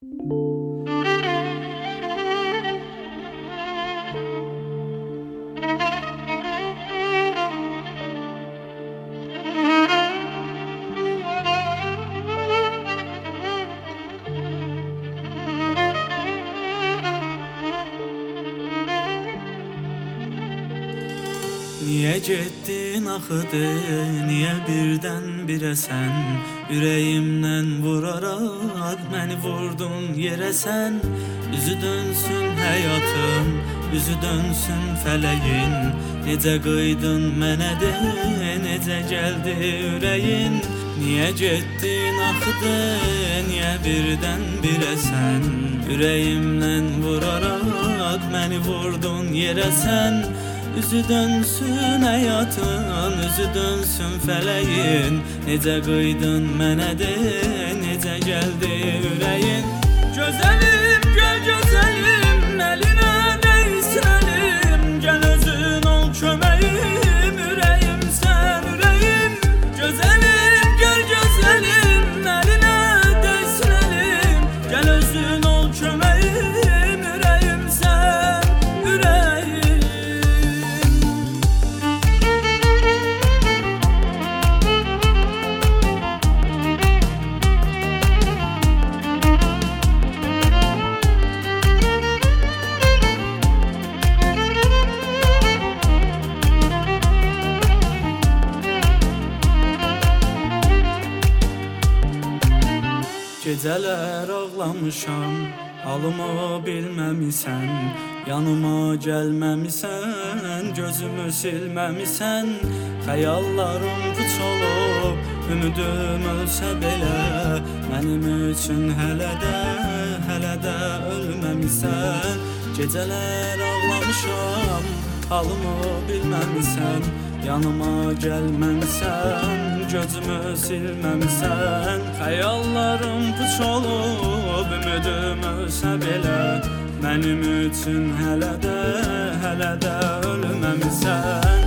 Niye getdin axıdı, niye birdən-birə sən ürəyimdən vuraraq məni vurdun yerə sən. Üzü dönsün həyatım, üzü dönsün fələyin, necə qıydın mənə de, necə gəldi ürəyin. Niyə getdin axıdı, niyə birdən-birə sən ürəyimdən vuraraq məni vurdun yerə sən. Üzü dönsün həyatın, üzü dönsün fələyin, necə qıydın mənə de, necə gəldi ürəyin. Gözəlim, göl gözəlim, əlinə dəysin əlim, gəl özün ol köməyim, ürəyim sən ürəyim. Gözəlim, göl gözəlim, əlinə dəysin əlim, gəl özün ol köməyim, ürəyim sən ürəyim. Gecələr ağlamışam, halımı bilməmisən, yanıma gəlməmisən, gözümü silməmisən. Xəyallarım puç olub, ümidüm ölsə belə, mənim üçün hələ də ölməmisən. Gecələr ağlamışam, halımı bilməmisən, yanıma gəlməmisən, gözümü silməmisən. Xəyallarım puç olub, ümidim ölsə belə, mənim üçün hələ də ölməmisən.